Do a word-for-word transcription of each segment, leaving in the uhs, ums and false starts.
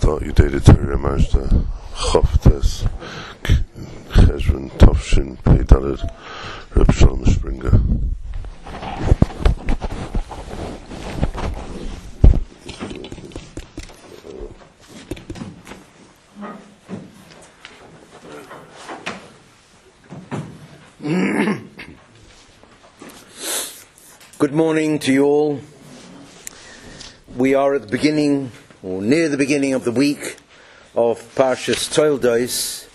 start your daily Torah Majda Chavtes Cheshvan Tovshin Pei Daled Reb Shalom Springer. Good morning to you all. We are at the beginning, or near the beginning of the week of Parshas Toldos,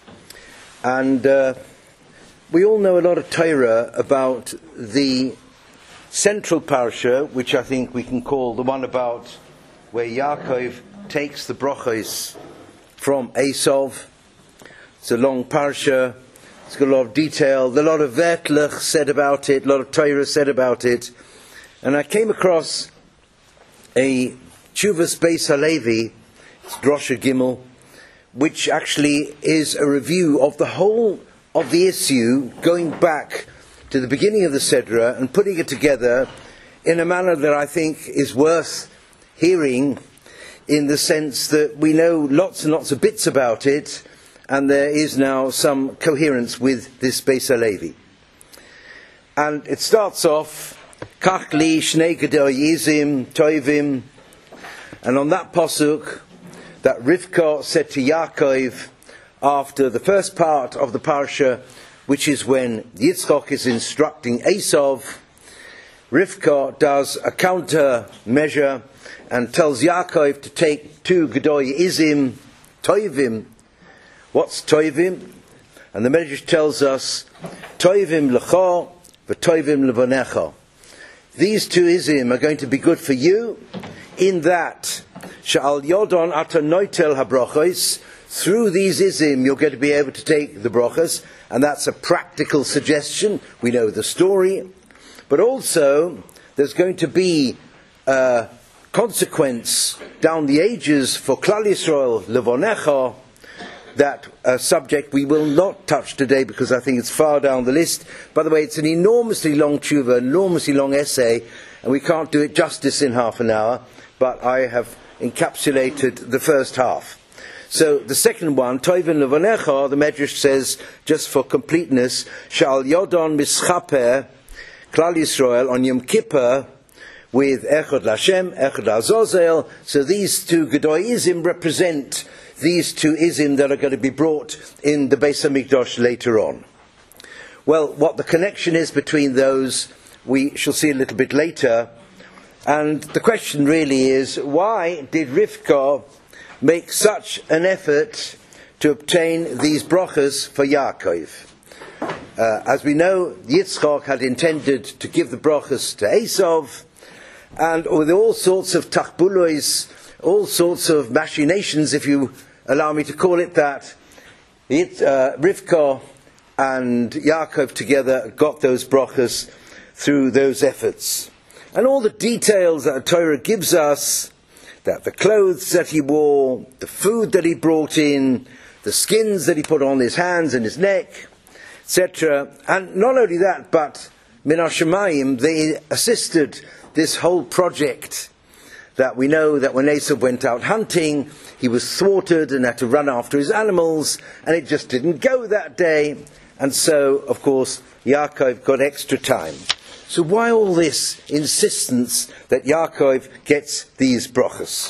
and uh, we all know a lot of Torah about the central parsha, which I think we can call the one about where Yaakov takes the brachos from Esav. It's a long parsha. It's got a lot of detail, a lot of Vertlach said about it, a lot of Torah said about it. And I came across a Tshuvas Beis Halevi, it's Drosha Gimel, which actually is a review of the whole of the issue, going back to the beginning of the Sedra and putting it together in a manner that I think is worth hearing, in the sense that we know lots and lots of bits about it, and there is now some coherence with this Beis Halevi. And it starts off, Kach li shnei gedei yizim toivim, and on that pasuk that Rivka said to Yaakov after the first part of the parsha, which is when Yitzchak is instructing Esav, Rivka does a counter measure and tells Yaakov to take two gedei yizim toivim. What's toivim? And the Medrash tells us, toivim lecha v'toivim levanecha. These two izim are going to be good for you, in that sha'al yodon ata noitel habrachos. Through these izim you're going to be able to take the brachos, and that's a practical suggestion. We know the story, but also there's going to be a consequence down the ages for Klal Yisrael levanecha. That uh, subject we will not touch today because I think it's far down the list. By the way, it's an enormously long tshuva, enormously long essay, and we can't do it justice in half an hour, but I have encapsulated the first half. So the second one, Toivin Levanecha, the Medrash says, just for completeness, Shal Yodon Mischaper, Klal Yisrael, on Yom Kippur, with Echad Lashem, Echad Azazel. So these two Gedoi Izim represent these two izim that are going to be brought in the Beis HaMikdash later on. Well, what the connection is between those, we shall see a little bit later. And the question really is, why did Rivka make such an effort to obtain these brachas for Yaakov? Uh, as we know, Yitzchak had intended to give the brachas to Esav, and with all sorts of tachbulois, all sorts of machinations, if you allow me to call it that, it, uh, Rivka and Yaakov together got those brachas through those efforts. And all the details that the Torah gives us, that the clothes that he wore, the food that he brought in, the skins that he put on his hands and his neck, et cetera. And not only that, but Min HaShamayim, they assisted this whole project. That we know that when Esav went out hunting, he was thwarted and had to run after his animals, and it just didn't go that day. And so, of course, Yaakov got extra time. So why all this insistence that Yaakov gets these brachas?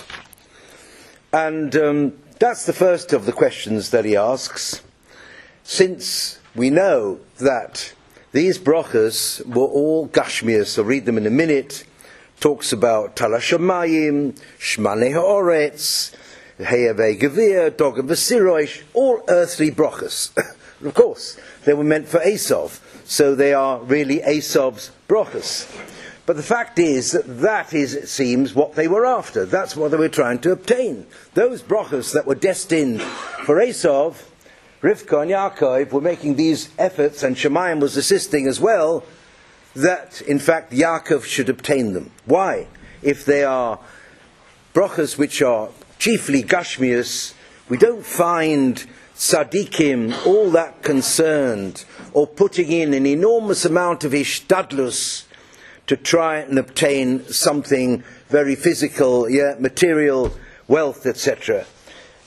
And um, that's the first of the questions that he asks. Since we know that these brachas were all Gashmias, I'll read them in a minute. Talks about Talashamayim, Shmanei Ha'oretz, Heyavei Gevir, Dog and Vasiroish, all earthly brachas. Of course, they were meant for Esav, so they are really Esav's brachas. But the fact is that that is, it seems, what they were after. That's what they were trying to obtain. Those brachas that were destined for Esav, Rivka and Yaakov were making these efforts, and Shemayim was assisting as well, that, in fact, Yaakov should obtain them. Why? If they are brachas which are chiefly Gashmius, we don't find tzaddikim all that concerned or putting in an enormous amount of ishtadlus to try and obtain something very physical, yeah, material, wealth, et cetera.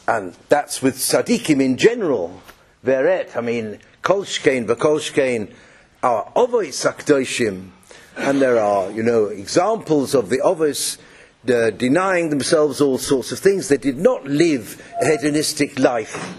and that's with tzaddikim in general. Veret, I mean, kolshkein v'kolshkein are ovois hakdoshim, and there are, you know, examples of the ovois uh, denying themselves all sorts of things. They did not live a hedonistic life.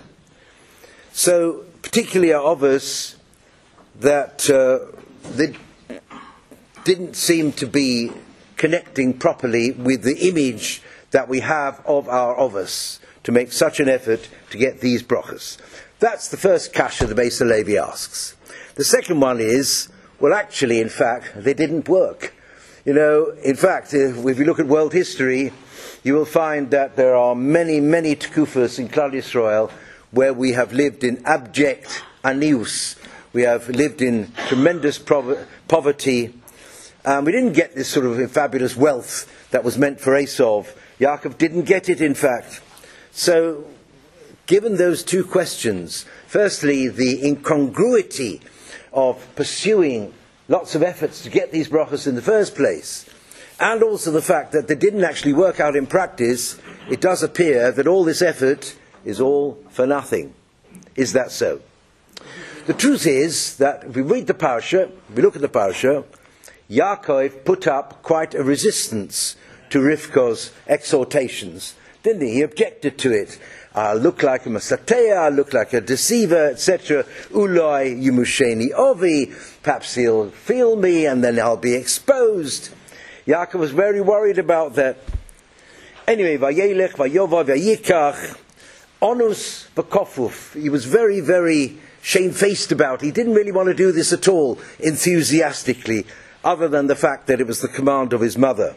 So, particularly our ovois that uh, they didn't seem to be connecting properly with the image that we have of our ovois to make such an effort to get these brachas. That's the first kasha the Beis Halevi asks. The second one is, well, actually, in fact, they didn't work. You know, in fact, if, if you look at world history, you will find that there are many, many tekufas in Klal Yisrael where we have lived in abject anius. We have lived in tremendous prov- poverty. Um, we didn't get this sort of fabulous wealth that was meant for Esau. Yaakov didn't get it, in fact. So, given those two questions, firstly, the incongruity of pursuing lots of efforts to get these brachas in the first place, and also the fact that they didn't actually work out in practice, it does appear that all this effort is all for nothing. Is that so? The truth is that if we read the parasha, if we look at the parasha, Yaakov put up quite a resistance to Rivka's exhortations, didn't he? He objected to it. I look like a masatea, I look like a deceiver, et cetera. Ulai yumusheni ovi, perhaps he'll feel me and then I'll be exposed. Yaakov was very worried about that. Anyway, vayelech, vayova, vayikach, onus v'kofuf. He was very, very shamefaced about it. He didn't really want to do this at all enthusiastically, other than the fact that it was the command of his mother.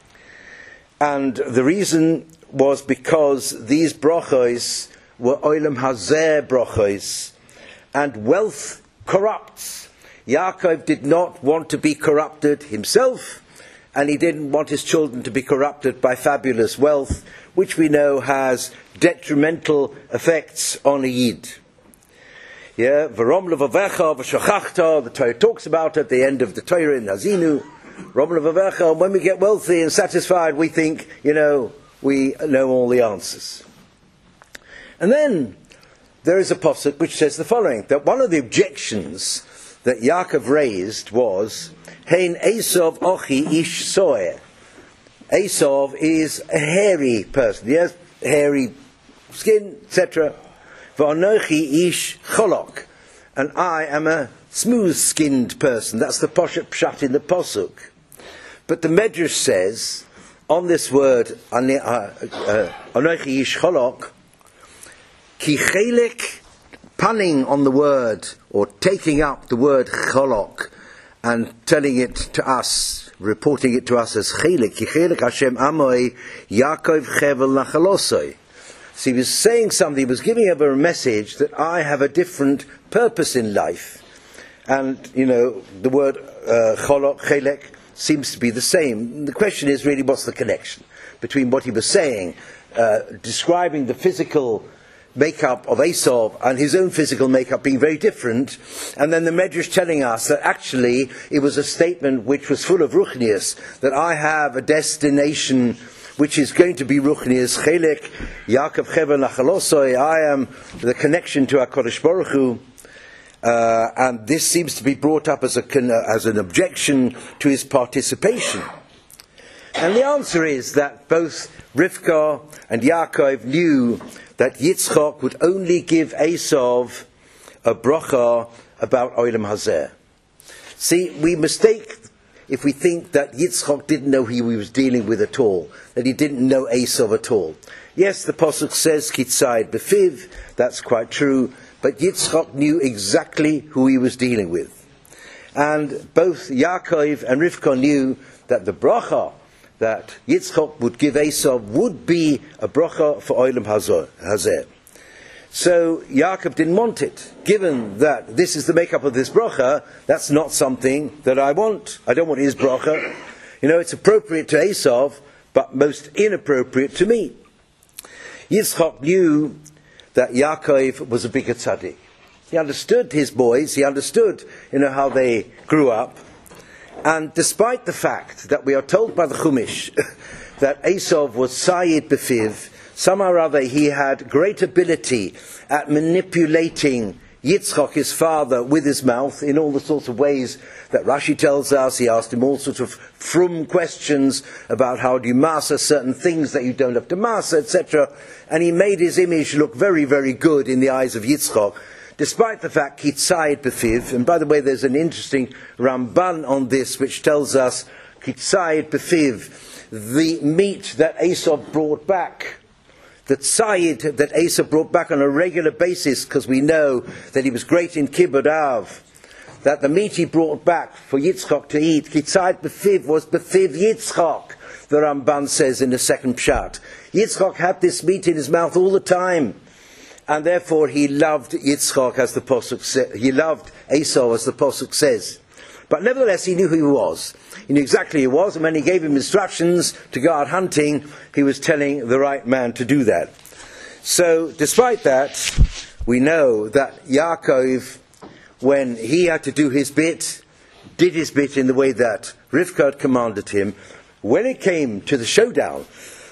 And the reason was because these brachos were olam hazeh brachos, and wealth corrupts. Yaakov did not want to be corrupted himself, and he didn't want his children to be corrupted by fabulous wealth, which we know has detrimental effects on a yid. Yeah, v'rom levavecha v'shachachta, the Torah talks about it at the end of the Torah in Hazinu. Rom levavecha, when we get wealthy and satisfied, we think, you know, we know all the answers. And then there is a pasuk which says the following, that one of the objections that Yaakov raised was, Hein Esav ochi ish soeh. Esav is a hairy person, yes, hairy skin, et cetera. V'anochi ish cholok, and I am a smooth-skinned person. That's the poshet pshat in the pasuk. But the Medrash says, on this word, anochi ish cholok, ki chelek, punning on the word, or taking up the word cholok, and telling it to us, reporting it to us as chelek, ki chelek Hashem amoi, Yaakov chevel nachalosoi. So he was saying something, he was giving up a message that I have a different purpose in life. And, you know, the word uh, cholok, chelek, seems to be the same. The question is really, what's the connection between what he was saying, uh, describing the physical makeup of Esau and his own physical makeup being very different, and then the Medrash telling us that actually it was a statement which was full of ruchnius, that I have a destination which is going to be ruchnius, chelek, Yaakov chevel nachalosoi, I am the connection to HaKadosh Baruch Hu. Uh, and this seems to be brought up as, a, as an objection to his participation. And the answer is that both Rivka and Yaakov knew that Yitzchak would only give Esav a bracha about Olam Hazeh. See, we mistake if we think that Yitzchak didn't know who he was dealing with at all, that he didn't know Esav at all. Yes, the pasuk says Kitzayid Befiv, that's quite true, but Yitzchak knew exactly who he was dealing with. And both Yaakov and Rivka knew that the bracha that Yitzchak would give Esav would be a bracha for Olam Hazeh. So Yaakov didn't want it. Given that this is the makeup of this bracha, that's not something that I want. I don't want his bracha. You know, it's appropriate to Esav, but most inappropriate to me. Yitzchak knew that Yaakov was a bigger tzaddik. He understood his boys, he understood, you know, how they grew up. And despite the fact that we are told by the Chumash that Esav was Sayyid Befiv, somehow or other he had great ability at manipulating Yitzchak, his father, with his mouth in all the sorts of ways that Rashi tells us. He asked him all sorts of frum questions about how do you master certain things that you don't have to master, et cetera. And he made his image look very, very good in the eyes of Yitzchak, despite the fact he'd Kitzayid Befiv. And by the way, there's an interesting Ramban on this which tells us Kitzayid Befiv, the meat that Esav brought back, the tzayid that Esav brought back on a regular basis, because we know that he was great in Kibbud Av, that the meat he brought back for Yitzchak to eat, Kitzayid Befiv, was Befiv Yitzchak, the Ramban says in the second pshat. Yitzchak had this meat in his mouth all the time, and therefore he loved Yitzchak, as the Pasuk says. He loved Esau, as the Pasuk says. But nevertheless, he knew who he was. He knew exactly who he was, and when he gave him instructions to go out hunting, he was telling the right man to do that. So, despite that, we know that Yaakov, when he had to do his bit, did his bit in the way that Rivka had commanded him. When it came to the showdown,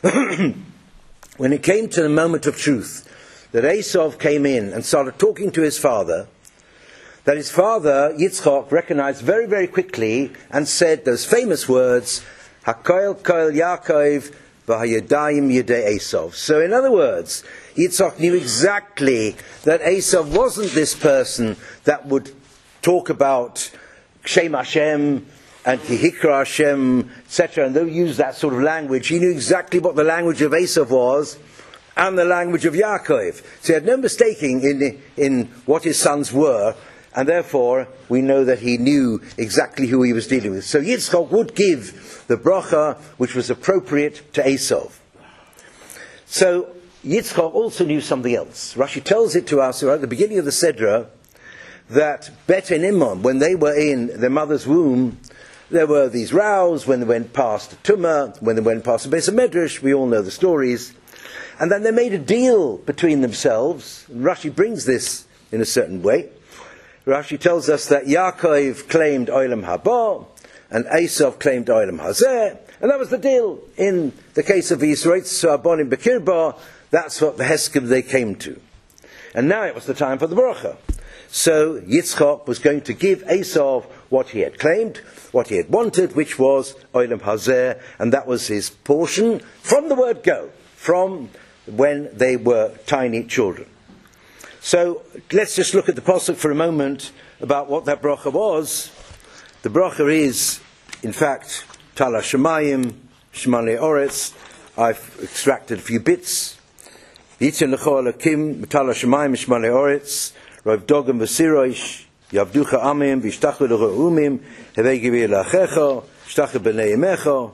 when it came to the moment of truth, that Esau came in and started talking to his father, that his father, Yitzchak, recognized very, very quickly and said those famous words, HaKoil Koil Yaakov v'hayadayim yedei Esau. So in other words, Yitzchak knew exactly that Esau wasn't this person that would talk about Shem Hashem and Yihikra Hashem, et cetera, and they'll use that sort of language. He knew exactly what the language of Esau was and the language of Yaakov. So he had no mistaking in, in what his sons were, and therefore we know that he knew exactly who he was dealing with. So Yitzchak would give the bracha which was appropriate to Esau. So Yitzchak also knew something else. Rashi tells it to us right at the beginning of the Sedra that Bet and Immon, when they were in their mother's womb, there were these rows when they went past Tumah, when they went past the Beis HaMedrash. We all know the stories. And then they made a deal between themselves. Rashi brings this in a certain way. Rashi tells us that Yaakov claimed Olam Haba and Esau claimed Olam Hazeh, and that was the deal. In the case of Yisroel Sa'abonim Bekirba, that's what the Heskim they came to. And now it was the time for the bracha. So Yitzchak was going to give Esau what he had claimed, what he had wanted, which was Olam Hazeh, and that was his portion from the word go, from when they were tiny children. So let's just look at the pasuk for a moment about what that bracha was. The bracha is, in fact, Tala Shemayim, Shmale Oretz. I've extracted a few bits. Yitzin Lecho Elakim, Tala Shemayim, Shmale Oretz, Rav Dogam V'Siroish, Yavducha Amim, V'Ishtachu L'Re'umim, Hevei Givei L'Achecha, Shtachu B'nei Yemecha.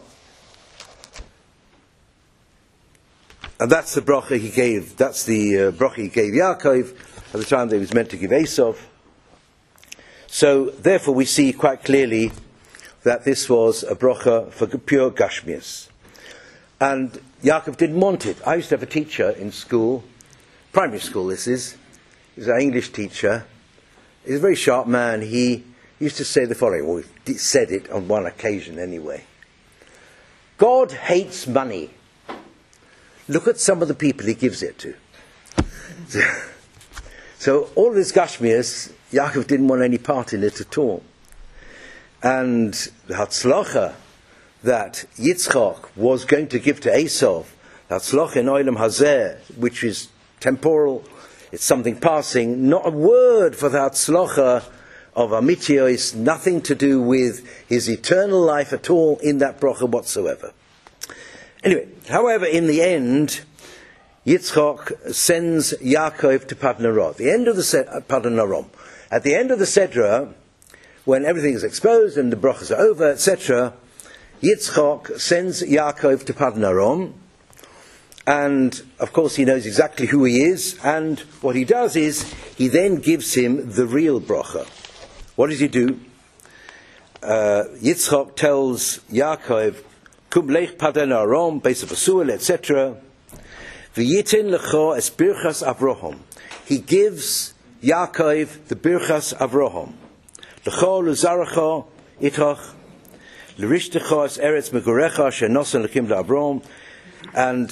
And that's the bracha he gave, that's the uh, bracha he gave Yaakov at the time that he was meant to give Esau. So, therefore, we see quite clearly that this was a bracha for pure Gashmias. And Yaakov didn't want it. I used to have a teacher in school, primary school this is, he was an English teacher. He was a very sharp man. He used to say the following, or he said it on one occasion anyway. God hates money. Look at some of the people he gives it to. So, so all this Gashmias, Yaakov didn't want any part in it at all. And the Hatzlacha that Yitzchak was going to give to Esau, the Hatzlacha in Olam Hazeh, which is temporal, it's something passing, not a word for the Hatzlacha of Amitiyos, nothing to do with his eternal life at all in that bracha whatsoever. Anyway, however, in the end, Yitzchak sends Yaakov to Padan Aram. At the end of the se- uh, Padan Aram, at the end of the Sedra, when everything is exposed and the brachas are over, et cetera, Yitzchak sends Yaakov to Padan Aram, and of course he knows exactly who he is. And what he does is he then gives him the real bracha. What does he do? Uh, Yitzchak tells Yaakov, Kum lech Padan Aram, Beis Basuel, et cetera. V'yitin lecho es birchas Avraham. He gives Yaakov the birchas Avraham. Lecho luzaracha itach, l'rishtecha es eretz megorecha she'nosen lekim la'Avraham. And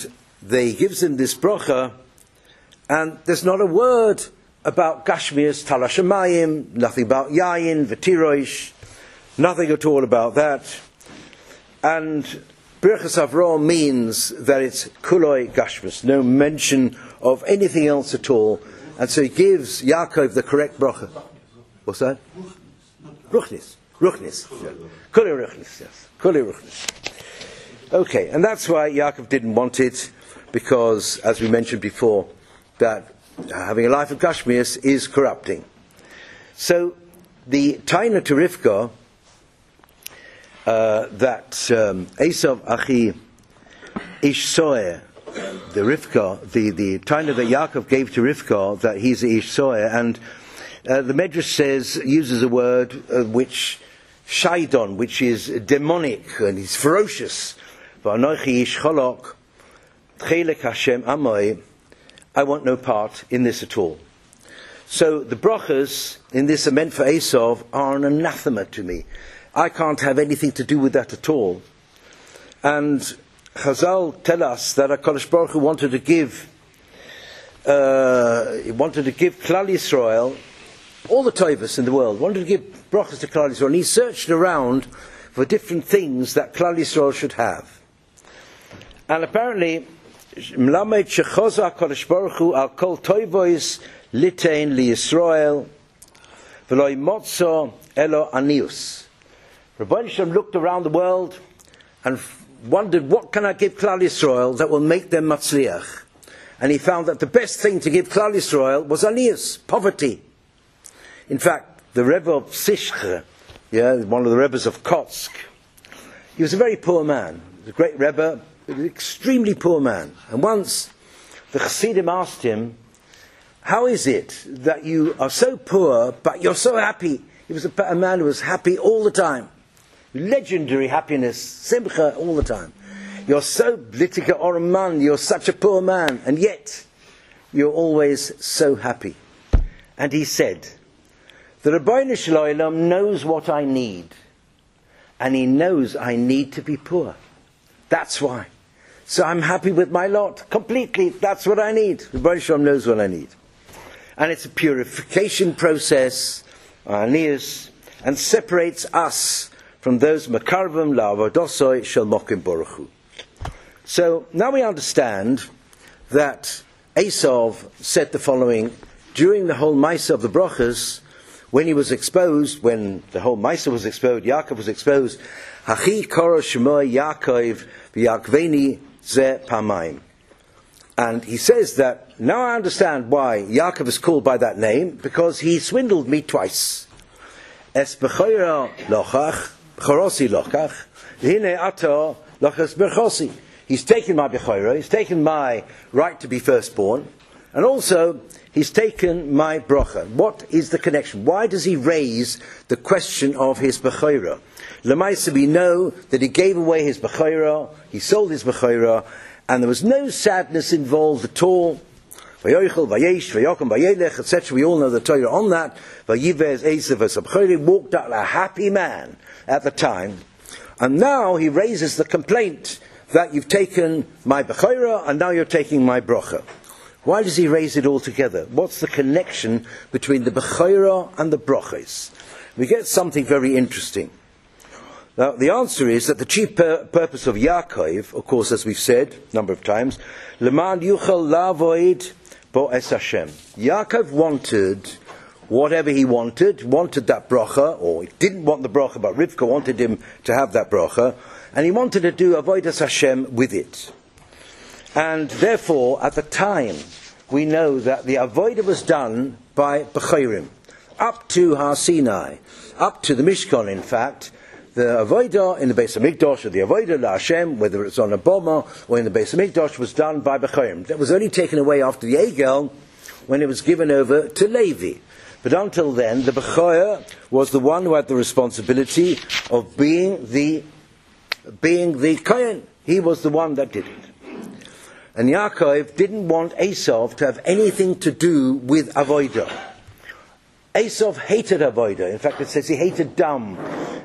they he gives him this bracha, and there's not a word about Gashmias, Talashamayim, nothing about Yayin, V'tiroish, nothing at all about that. And Birchas Avraham means that it's Kuloi Gashmias, no mention of anything else at all. And so he gives Yaakov the correct bracha. What's that? Ruchnis. Ruchnis. Kuloi Ruchnis, yes. Kuloi Ruchnis. Okay, and that's why Yaakov didn't want it, because, as we mentioned before, that having a life of Gashmias is corrupting. So, the Taina to Rivka, uh, that um, Esav Achi Ish Soer, the Rivka, the, the Taina that Yaakov gave to Rivka, that he's Ish Soer, and uh, the Medrash says, uses a word uh, which, Shaidon, which is demonic, and he's ferocious. V'anochi Ish Cholok, Chelek Hashem Amoi, I want no part in this at all. So the brachas in this are meant for Esav are an anathema to me. I can't have anything to do with that at all. And Chazal tell us that HaKadosh Baruch Hu wanted to give, uh, he wanted to give Klal Yisrael all the tovos in the world. Wanted to give brachas to Klal Yisrael, and he searched around for different things that Klal Yisrael should have. And apparently, Mlamed shechoza HaKadosh Baruch Hu al kol toivois litein li Yisrael v'lo imotzo elo anius. Rabbi Shem looked around the world and wondered, what can I give Klal Yisrael that will make them matzliach? And he found that the best thing to give Klal Yisrael was anius, poverty. In fact, the Rebbe of Psichre, yeah, one of the Rebbes of Kotsk, he was a very poor man. He was a great Rebbe, an extremely poor man. And once the Chassidim asked him, how is it that you are so poor but you're so happy? He was a, a man who was happy all the time. Legendary happiness, simcha all the time. You're so litika orman, you're such a poor man, and yet you're always so happy. And he said, the Rabbeinu Shalom knows what I need, and he knows I need to be poor. That's why. So I'm happy with my lot, completely. That's what I need. The Rebbeinu Shalom knows what I need. And it's a purification process, anius, and separates us from those makarvim la'avodosoi shel mokim baruch hu. So now we understand that Esav said the following during the whole Maisa of the brachas, when he was exposed, when the whole Maisa was exposed, Yaakov was exposed, Hachi koro shemoi Yaakov v'Yakveni ze pamayim. And he says that, now I understand why Yaakov is called by that name, because he swindled me twice. Es b'choira lochach, b'chorosi lochach, v'hine ato lochas b'chosi. He's taken my b'choira, he's taken my right to be firstborn, and also he's taken my bracha. What is the connection? Why does he raise the question of his b'choira? L'maisa, we know that he gave away his b'choira, he sold his b'choira, and there was no sadness involved at all. Vayochel, vayesh, vayokom, vayelech, et cetera. We all know the Torah on that. Vayivez, Esav, v'sabchori, walked out a happy man at the time. And now he raises the complaint that you've taken my b'choira and now you're taking my bracha. Why does he raise it all together? What's the connection between the b'choira and the brachas? We get something very interesting. Now, the answer is that the chief pur- purpose of Yaakov, of course, as we've said a number of times, Leman yuchal lavoid bo es Hashem. Yaakov wanted whatever he wanted, wanted that bracha, or he didn't want the bracha, but Rivka wanted him to have that bracha, and he wanted to do avodas Hashem with it. And therefore, at the time, we know that the avodah was done by B'chorim, up to Har Sinai, up to the Mishkan, in fact. The avodah in the Beis HaMikdash, or the avodah la Hashem, whether it's on a boma or in the Beis HaMikdash, was done by B'chorim. That was only taken away after the Egel, when it was given over to Levi. But until then, the B'chor was the one who had the responsibility of being the being the Kohen. He was the one that did it. And Yaakov didn't want Esav to have anything to do with avodah. Esav hated avodah. In fact, it says he hated dam.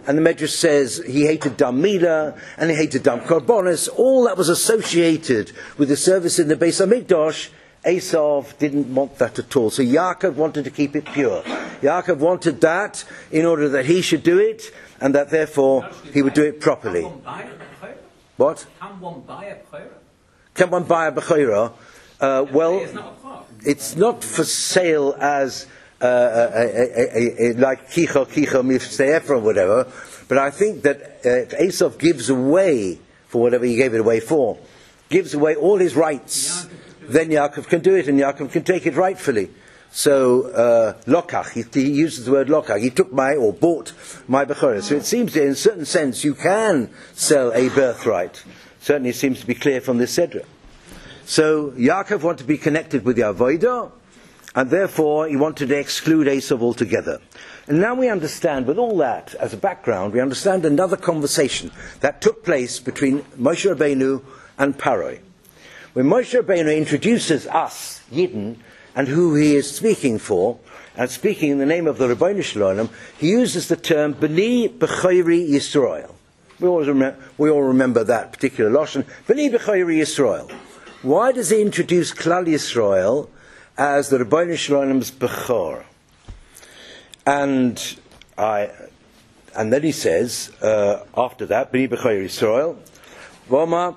and the Medrash says he hated Dam Milah, and he hated Dam Korbanos, all that was associated with the service in the Beis HaMikdash. Esav didn't want that at all. So Yaakov wanted to keep it pure. Yaakov wanted that in order that he should do it, and that therefore he would do it properly. What? Can one buy a bechorah? Can one buy a bechorah? Uh, well, It's not a car. it's not for sale as uh, a, a, a, a, like kicha kicha mifseif or whatever. But I think that uh, if Esav gives away for whatever he gave it away for, gives away all his rights, then Yaakov can do it, and Yaakov can take it rightfully. So uh, lokach, he, he uses the word lokach. He took my or bought my bechorah. So it seems that in a certain sense you can sell a birthright. Certainly, it seems to be clear from this Sedra. So Yaakov wanted to be connected with the Avodah, and therefore he wanted to exclude Esav altogether. And now we understand, with all that as a background, we understand another conversation that took place between Moshe Rabbeinu and Paroi. When Moshe Rabbeinu introduces us, Yidden, and who he is speaking for, and speaking in the name of the Ribbono Shel Olam, he uses the term B'ni B'chori Yisrael. We all, remember, we all remember that particular lashon, B'ni B'chori Yisrael. Why does he introduce Klal Yisrael as the Ribbono Shel Olam's Bechor? And I, and then he says, uh, after that, B'ni B'chori Yisrael, Voma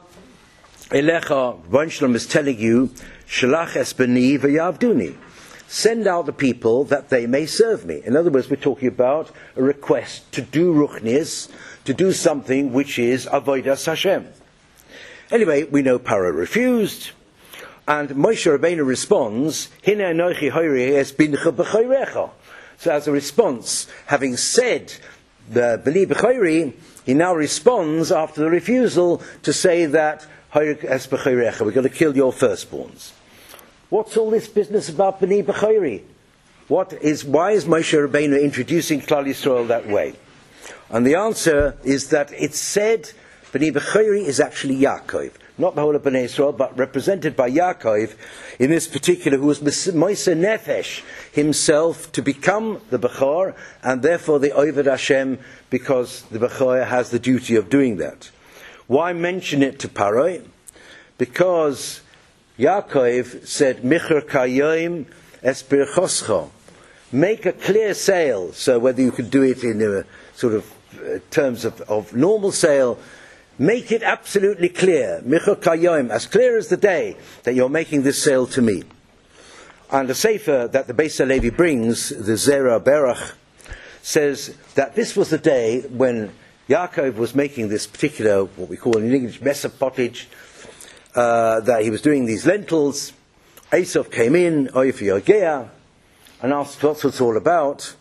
Elecha, Ribbono Shel Olam is telling you, Shalach es b'ni v'yavduni. Send out the people that they may serve me. In other words, we're talking about a request to do ruchnis, to do something which is avodas Hashem. Anyway, we know Paro refused, and Moshe Rabbeinu responds, Hine anochi hoiri es bincha b'chayrecha. So as a response, having said the b'ni b'chayri, he now responds after the refusal to say that hoiri es b'chayrecha, we're going to kill your firstborns. What's all this business about B'nai B'chori? What is, why is Moshe Rabbeinu introducing Klal Yisrael that way? And the answer is that it's said B'nai B'chori is actually Yaakov. Not the whole of B'nai Yisrael, but represented by Yaakov in this particular, who was Moser Nefesh himself to become the Bechor, and therefore the Oved Hashem, because the Bechor has the duty of doing that. Why mention it to Paroi? Because Yaakov said, Micher kayoim es birchoscha. Make a clear sale. So whether you could do it in a sort of uh, terms of, of normal sale, make it absolutely clear. Micher kayoim, as clear as the day, that you're making this sale to me. And the Sefer that the Beis HaLevi brings, the Zera Berach, says that this was the day when Yaakov was making this particular, what we call in English, mess of pottage, Uh, that he was doing these lentils. Esav came in, Oif Yogea, and asked what it's all about.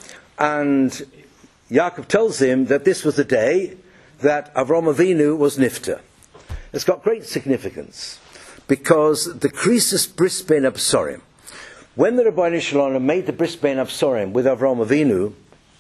And Yaakov tells him that this was the day that Avram Avinu was nifter. It's got great significance, because the Krisis Bris Ben Absorim, when the Ribbono Shel Olam made the Bris Ben Absorim with Avram Avinu,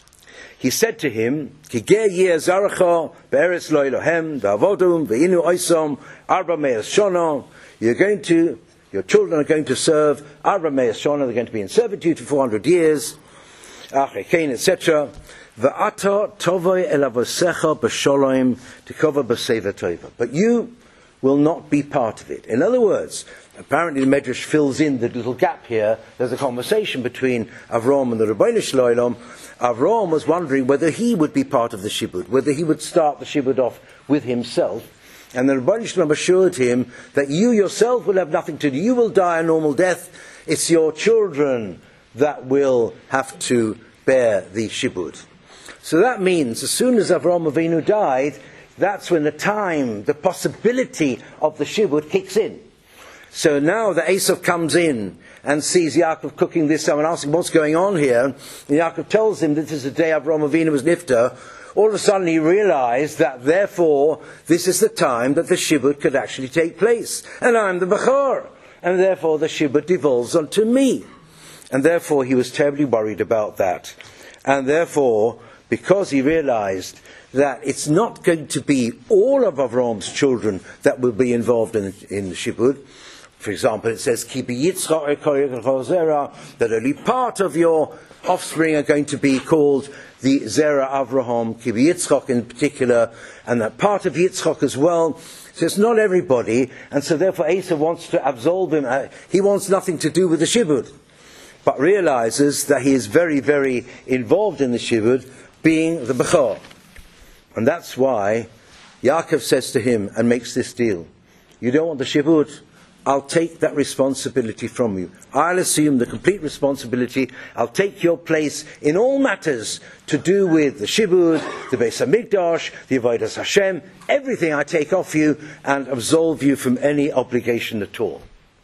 he said to him, Kigeh yeh zaracha be'eretz lo Elohem v'avodum ve'inu oisom arba me'as shana. You're going to, your children are going to serve arba me'as shana. They're going to be in servitude for four hundred years. Achekein, et cetera. V'ata tovoi elavosecha b'sholom tikova b'seva tova. But you will not be part of it. In other words, apparently the Medrash fills in the little gap here. There's a conversation between Avram and the Ribbono Shel Olam. Avram was wondering whether he would be part of the Shibud, whether he would start the Shibud off with himself. And the Ribbono Shel Olam assured him that you yourself will have nothing to do. You will die a normal death. It's your children that will have to bear the Shibud. So that means as soon as Avram Avinu died, that's when the time, the possibility of the Shibud kicks in. So now the Esav comes in and sees Yaakov cooking this and asking what's going on here. And Yaakov tells him that this is the day Avram Avinu was nifter. All of a sudden he realized that therefore this is the time that the Shibud could actually take place. And I'm the Bechor. And therefore the Shibud devolves onto me. And therefore he was terribly worried about that. And therefore, because he realized that it's not going to be all of Avram's children that will be involved in, in the Shibud, For example, it says, Ki b'Yitzchak ekor zera, that only part of your offspring are going to be called the Zera Avraham, Ki b'Yitzchak in particular, and that part of Yitzchak as well. So it's not everybody, and so therefore Esav wants to absolve him. Uh, he wants nothing to do with the shibud, but realizes that he is very, very involved in the shibud, being the Bechor. And that's why Yaakov says to him and makes this deal. You don't want the shibud? I'll take that responsibility from you. I'll assume the complete responsibility. I'll take your place in all matters to do with the shibud, the Beis HaMikdash, the Avodas Hashem, everything I take off you and absolve you from any obligation at all.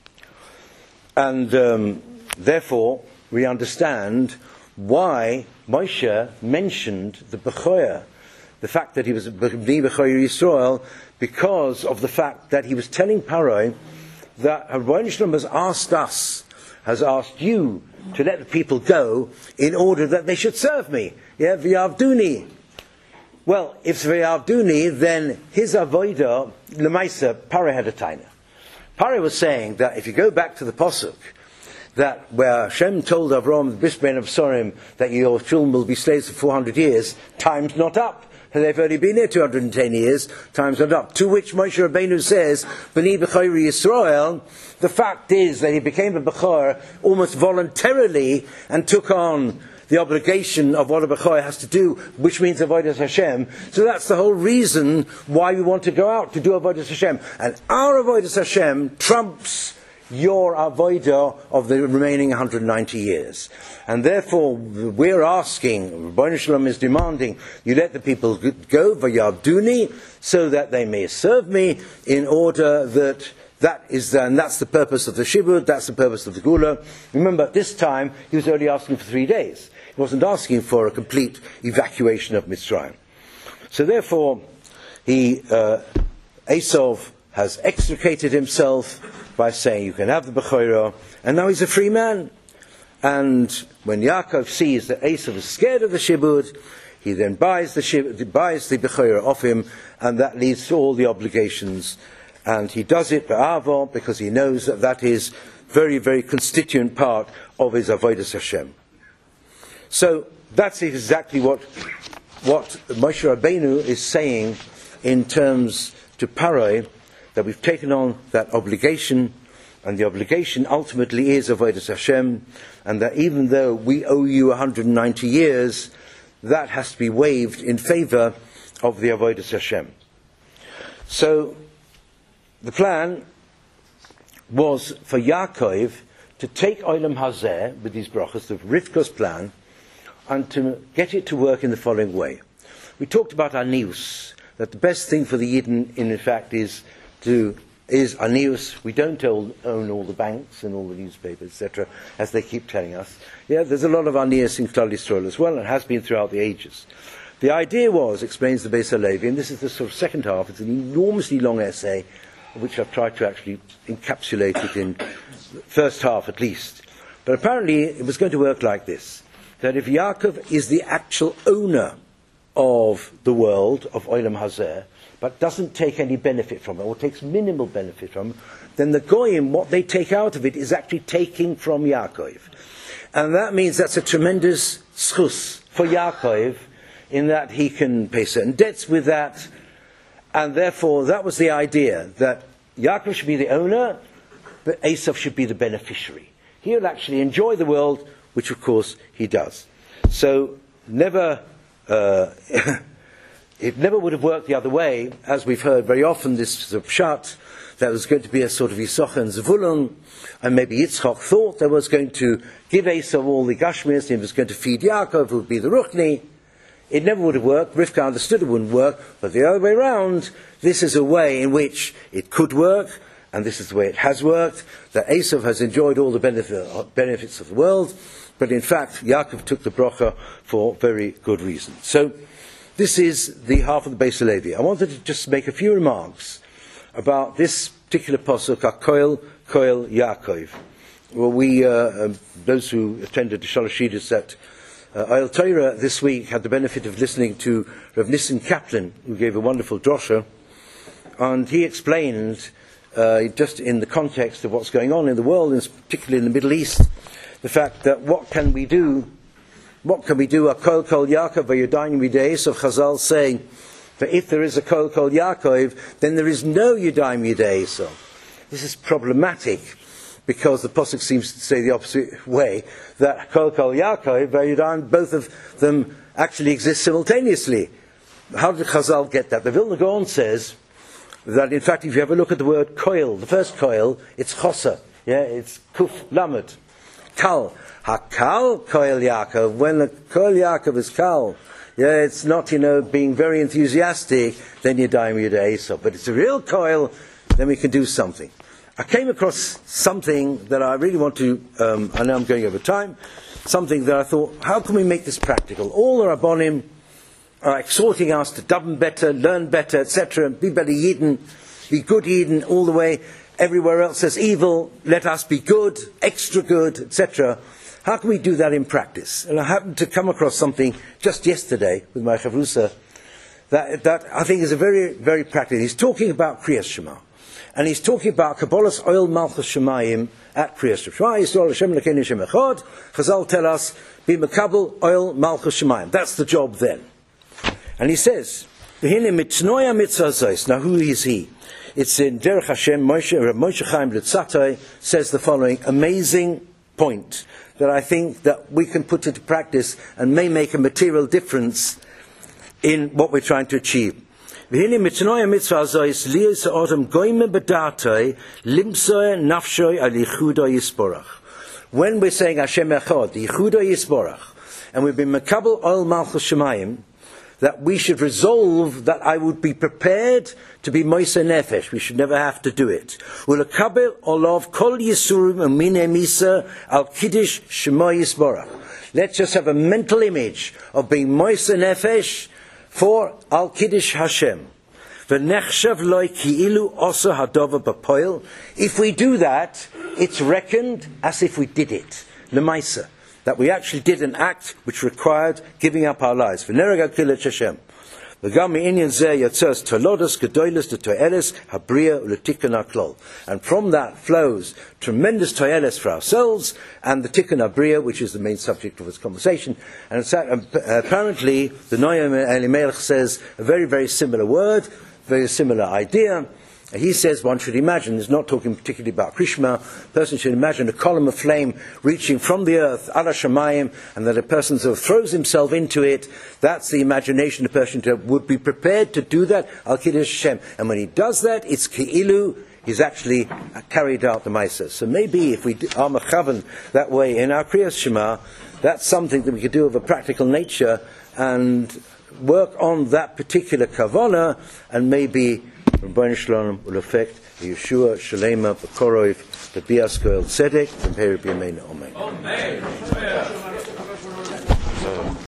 And um, therefore, we understand why Moshe mentioned the Bechor, the fact that he was B'nai Bechor Yisrael, because of the fact that he was telling Paroi that Rabbeinu Shalom has asked us, has asked you to let the people go in order that they should serve me. Yeah, v'yavduni. Well, if v'yavduni, then his avodah, l'maisa, Paroi had a taina. Paroi was saying that if you go back to the Pasuk, that where Hashem told Avram, the Brisbane of Sorim, that your children will be slaves for four hundred years, time's not up. They've only been here two hundred ten years, time's not up. To which Moshe Rabbeinu says, B'nai Bechor Yisrael, the fact is that he became a Bechor almost voluntarily and took on the obligation of what a Bechor has to do, which means Avodas Hashem. So that's the whole reason why we want to go out to do Avodas Hashem. And our Avodas Hashem trumps your avodah of the remaining one hundred ninety years. And therefore, we're asking, Rabbeinu Shalom is demanding, you let the people go, v'yavduni, so that they may serve me, in order that that is, the, and that's the purpose of the shibud, that's the purpose of the gula. Remember, at this time, he was only asking for three days. He wasn't asking for a complete evacuation of Mitzrayim. So therefore, he, uh, Esav has extricated himself by saying, you can have the Bechorah, and now he's a free man. And when Yaakov sees that Esav is scared of the shibud, he then buys the shibud, buys the Bechorah off him, and that leads to all the obligations. And he does it ba'ava, because he knows that that is very, very constituent part of his Avodas Hashem. So that's exactly what what Moshe Rabbeinu is saying in terms to Paroi, that we've taken on that obligation, and the obligation ultimately is Avodas Hashem, and that even though we owe you one hundred ninety years, that has to be waived in favor of the Avodas Hashem. So the plan was for Yaakov to take Olam Hazeh with these brachas, the Rivka's plan, and to get it to work in the following way. We talked about anius, that the best thing for the Yidden, in fact, is to is anius. We don't own, own all the banks and all the newspapers, et cetera, as they keep telling us. Yeah, there's a lot of anius in Klal Yisrael as well, and has been throughout the ages. The idea was, explains the Beis HaLevi, and this is the sort of second half, it's an enormously long essay, which I've tried to actually encapsulate it in the first half at least. But apparently it was going to work like this, that if Yaakov is the actual owner of the world, of Olam Hazeh, but doesn't take any benefit from it, or takes minimal benefit from it, then the Goyim, what they take out of it, is actually taking from Yaakov. And that means that's a tremendous schus for Yaakov, in that he can pay certain debts with that, and therefore that was the idea, that Yaakov should be the owner, but Esav should be the beneficiary. He'll actually enjoy the world, which of course he does. So never... Uh, it never would have worked the other way, as we've heard very often, this sort of pshat, that was going to be a sort of Yisachar and Zevulun, and maybe Yitzchak thought that was going to give Esav all the Gashmias, and he was going to feed Yaakov, who would be the Ruchni. It never would have worked. Rivka understood it wouldn't work, but the other way around, this is a way in which it could work, and this is the way it has worked, that Esav has enjoyed all the benefit, benefits of the world, but in fact, Yaakov took the bracha for very good reason. So, this is the half of the Beis HaLevi. I wanted to just make a few remarks about this particular pasuk, HaKoil, Koil, Yaakov. Well, we, uh, uh, those who attended the Shalosh Shidduchos at uh, Ayel Torah this week had the benefit of listening to Rav Nissen Kaplan, who gave a wonderful drosha, and he explained uh, just in the context of what's going on in the world, and particularly in the Middle East, the fact that what can we do, what can we do, a kol kol Yaakov v'yodayim yidei, of Chazal saying that if there is a kol kol Yaakov, then there is no yodayim yidei. So this is problematic, because the Pasuk seems to say the opposite way, that kol kol Yaakov v'yodayim, both of them actually exist simultaneously. How did Chazal get that? The Vilna Gaon says that, in fact, if you have a look at the word koil, the first koil, it's chosa, yeah, it's kuf lamed, kal. Hakal koil Yaakov, when the koil Yaakov is kal, yeah, it's not, you know, being very enthusiastic, then you die yudei. So, but it's a real koil, then we can do something. I came across something that I really want to, um, I know I'm going over time, something that I thought, how can we make this practical? All the Rabbonim are exhorting us to daven better, learn better, et cetera, be better Yidden, be good Yidden all the way. Everywhere else says evil, let us be good, extra good, et cetera. How can we do that in practice? And I happened to come across something just yesterday with my chavrusa that, that I think is a very, very practical. He's talking about Kriyas Shema. And he's talking about Kabbalah's oil Malchus Shemayim at Kriyas Shema. Yisrael Hashem Elokeinu Hashem Echad. Chazal tell us, be Makabel oil Malchus Shemayim. That's the job then. And he says, V'hine mitnoya mitzvah zos. Now who is he? It's in Derech Hashem. Moshe, Moshe Chaim Lutzatay says the following amazing point that I think that we can put into practice and may make a material difference in what we're trying to achieve. When we're saying Hashem Echad, the Yichuda Yisborach, and we've been Makabel Oil Malchus Shemayim, that we should resolve that I would be prepared to be Moise Nefesh. We should never have to do it. Ulakabel Olav Kol Yisurim Amine Misa Al Kiddush Shema Yisborach. Let's just have a mental image of being Moise Nefesh for Al Kiddush Hashem. V'nechshav loy ki'ilu osa hadova b'poil. If we do that, it's reckoned as if we did it. L'maisa. That we actually did an act which required giving up our lives. V'neragad kilet Hashem. V'gam me'inyan zeh yatzos tolodos gedoyles de to'eles habriya u'letikun ha'klol. And from that flows tremendous to'eles for ourselves and the tikkun habriya, which is the main subject of this conversation. And apparently, the Noam Elimelech says a very, very similar word, very similar idea. He says one should imagine, he's not talking particularly about Krishma, a person should imagine a column of flame reaching from the earth, ala shamayim, and that a person sort of throws himself into it. That's the imagination a person would be prepared to do that, al kiddush Hashem. And when he does that, it's ki'ilu, he's actually carried out the Maisa. So maybe if we are mechavan that way in our Kriyas Shema, that's something that we could do of a practical nature and work on that particular kavanah, and maybe Rabbeinu Shalom will affect the Yeshua, Shalema, B'Koroiv, the Bias Goel Tzedek, and Peri B'Yameinu. Amen.